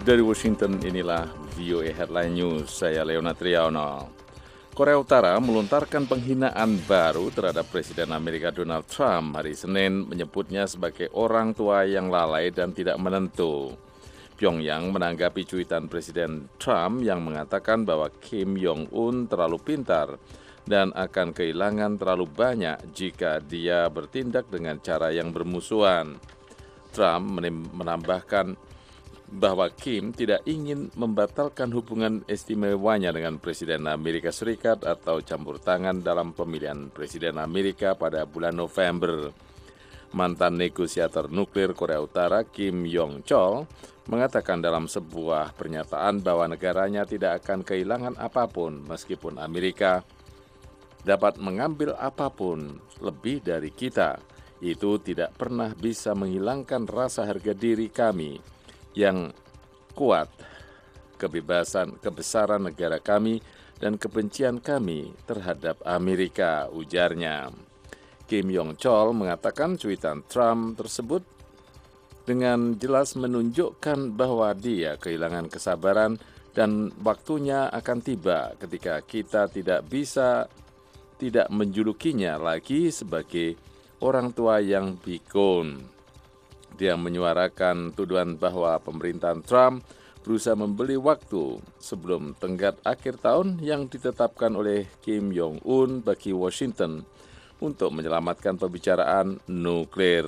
Dari Washington, inilah VOA Headline News, saya Leonard Triano. Korea Utara melontarkan penghinaan baru terhadap Presiden Amerika Donald Trump hari Senin, menyebutnya sebagai orang tua yang lalai dan tidak menentu. Pyongyang menanggapi cuitan Presiden Trump yang mengatakan bahwa Kim Jong-un terlalu pintar dan akan kehilangan terlalu banyak jika dia bertindak dengan cara yang bermusuhan. Trump menambahkan bahwa Kim tidak ingin membatalkan hubungan istimewanya dengan Presiden Amerika Serikat atau campur tangan dalam pemilihan Presiden Amerika pada bulan November. Mantan negosiator nuklir Korea Utara Kim Yong Chol mengatakan dalam sebuah pernyataan bahwa negaranya tidak akan kehilangan apapun meskipun Amerika dapat mengambil apapun lebih dari kita. Itu tidak pernah bisa menghilangkan rasa harga diri kami yang kuat, kebesaran negara kami, dan kebencian kami terhadap Amerika, ujarnya. Kim Yong Chol mengatakan cuitan Trump tersebut dengan jelas menunjukkan bahwa dia kehilangan kesabaran dan waktunya akan tiba ketika kita tidak menjulukinya lagi sebagai orang tua yang pikun. Dia menyuarakan tuduhan bahwa pemerintahan Trump berusaha membeli waktu sebelum tenggat akhir tahun yang ditetapkan oleh Kim Jong-un bagi Washington untuk menyelamatkan pembicaraan nuklir.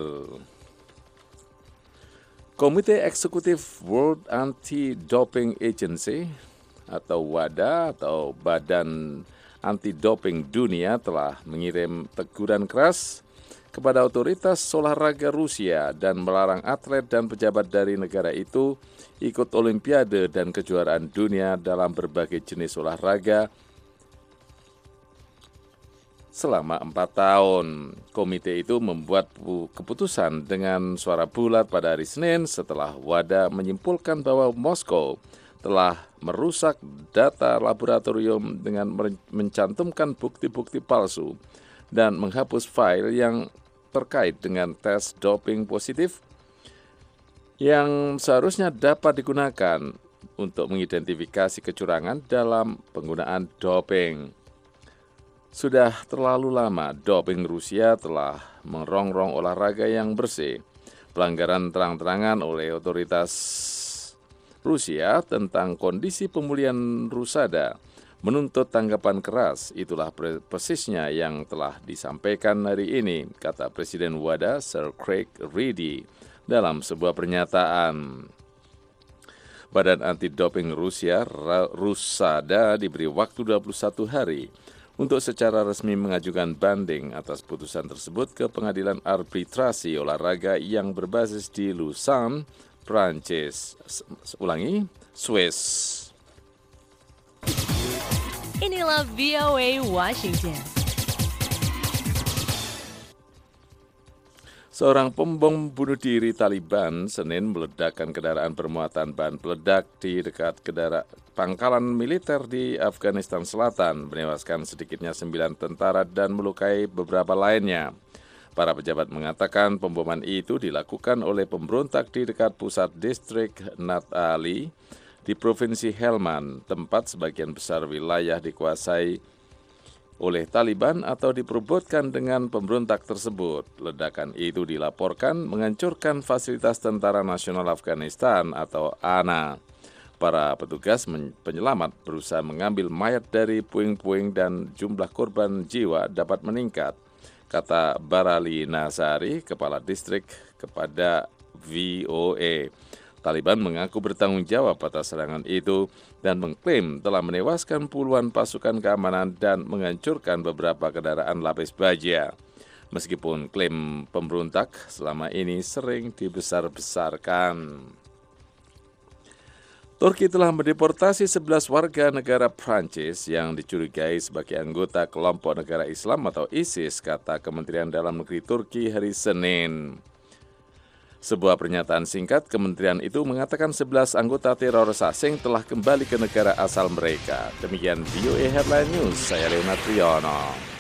Komite Eksekutif World Anti-Doping Agency atau WADA atau Badan Anti-Doping Dunia telah mengirim teguran keras kepada otoritas olahraga Rusia dan melarang atlet dan pejabat dari negara itu ikut olimpiade dan kejuaraan dunia dalam berbagai jenis olahraga selama 4 tahun. Komite itu membuat keputusan dengan suara bulat pada hari Senin setelah WADA menyimpulkan bahwa Moskow telah merusak data laboratorium dengan mencantumkan bukti-bukti palsu dan menghapus file yang terkait dengan tes doping positif yang seharusnya dapat digunakan untuk mengidentifikasi kecurangan dalam penggunaan doping. Sudah terlalu lama doping Rusia telah merongrong olahraga yang bersih. Pelanggaran terang-terangan oleh otoritas Rusia tentang kondisi pemulihan Rusada menuntut tanggapan keras. Itulah persisnya yang telah disampaikan hari ini, kata Presiden WADA Sir Craig Reedy dalam sebuah pernyataan. Badan Anti-Doping Rusia, Rusada, diberi waktu 21 hari untuk secara resmi mengajukan banding atas putusan tersebut ke Pengadilan Arbitrasi Olahraga yang berbasis di Lausanne, Prancis. Swiss. Inilah VOA Washington. Seorang pembom bunuh diri Taliban Senin meledakkan kendaraan bermuatan bahan peledak di dekat pangkalan militer di Afghanistan Selatan, menewaskan sedikitnya 9 tentara dan melukai beberapa lainnya. Para pejabat mengatakan pemboman itu dilakukan oleh pemberontak di dekat pusat distrik Nat Ali di Provinsi Helmand, tempat sebagian besar wilayah dikuasai oleh Taliban atau diperebutkan dengan pemberontak tersebut. Ledakan itu dilaporkan menghancurkan fasilitas Tentara Nasional Afghanistan atau ANA. Para petugas penyelamat berusaha mengambil mayat dari puing-puing dan jumlah korban jiwa dapat meningkat, kata Barali Nasari, kepala distrik, kepada VOA. Taliban mengaku bertanggung jawab atas serangan itu dan mengklaim telah menewaskan puluhan pasukan keamanan dan menghancurkan beberapa kendaraan lapis baja. Meskipun klaim pemberontak selama ini sering dibesar-besarkan. Turki telah mendeportasi 11 warga negara Prancis yang dicurigai sebagai anggota kelompok negara Islam atau ISIS, kata Kementerian Dalam Negeri Turki hari Senin. Sebuah pernyataan singkat, kementerian itu mengatakan 11 anggota teroris asing telah kembali ke negara asal mereka. Demikian VOA Headline News, saya Leonard Triano.